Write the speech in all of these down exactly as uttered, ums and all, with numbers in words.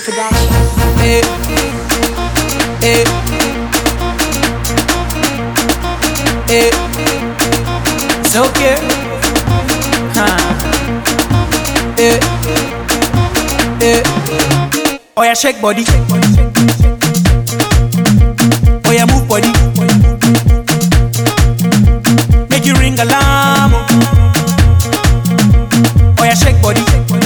Production. Eh, eh, eh, it's okay. Huh. Eh, eh. Oh yeah, shake body. Oh yeah, move body. Make you ring alarm. Oh yeah, shake body.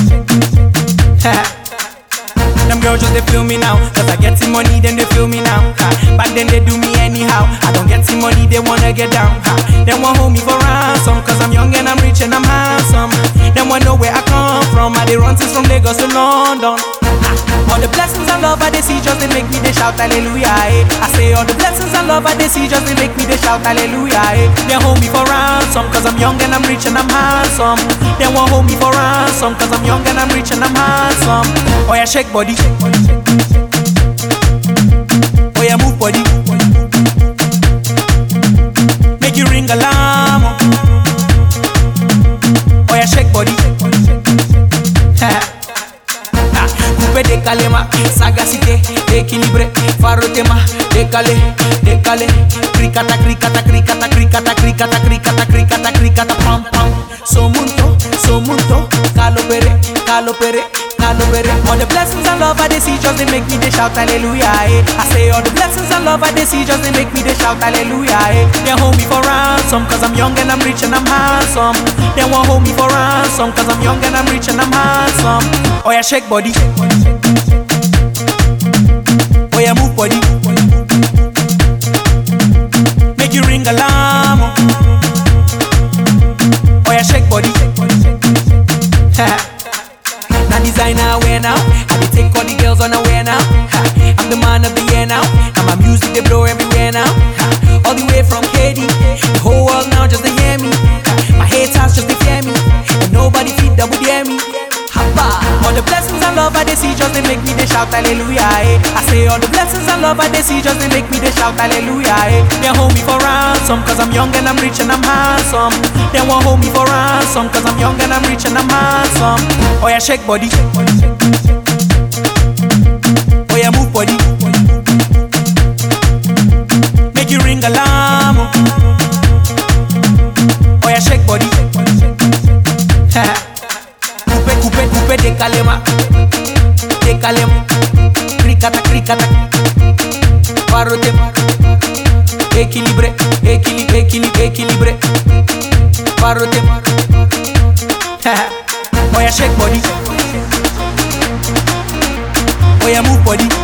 Them girls just they feel me now, cause I get some money, then they feel me now. Ha. Back then they do me anyhow. I don't get some money, they wanna get down. Ha. They want hold me for ransom, cause I'm young and I'm rich and I'm handsome. They want know where I come from. I they run things from Lagos to London. Ha. All the blessings and love I they see just they make me they shout hallelujah. Eh. I say all the blessings and love I they see just they make me they shout hallelujah. Eh. They hold me for ransom, cause I'm young and I'm rich and I'm handsome. They want hold me for ransom, cause I'm young and I'm rich and I'm handsome. Oh yeah, shake body. Oh yeah, move body. Make you ring alarm. Oh yeah, shake body. Coupe décalé ma sagacité, équilibré, faro tema, décalé, décalé, cricata, cricata, cricata, cricata, cricata, cricata, cricata, cricata, pam pam. So munto, so munto, calo pere, calo pere. All the blessings and love I they see just they make me they shout hallelujah. Eh. I say all the blessings and love I they see just they make me they shout hallelujah. Eh. They hold me for ransom, cause I'm young and I'm rich and I'm handsome. They won't hold me for ransom, cause I'm young and I'm rich and I'm handsome. Oh yeah, shake body. Oh yeah, move body. Make you ring alarm. Oh yeah, shake body. Now designer wear now, I dey take all the girls on a wear now. Ha. I'm the man of the year now, and my music they blow everywhere now. Ha. All the way from K D, the whole world now just to hear me. Ha. My haters just to fear me, and nobody feed double dare me. Haba. All the blessings and love I they see just they make me they shout hallelujah. Eh. I say all the blessings and love I they see just they make me they shout hallelujah. Eh. They hold me for ransom, cause I'm young and I'm rich and I'm handsome. They won't hold me for ransom, cause I'm young and I'm rich and I'm handsome. Oh yeah, shake body. Oh yeah, move body. Make you ring alarm. Oh yeah, shake body. Coupe, coupe, coupe, décalé ma, décalé ma, cricata, cricata, parote ma, équilibré, équilibré, équilibré, équilibré, parote ma. Oh yeah, shake body. Oh yeah, move body.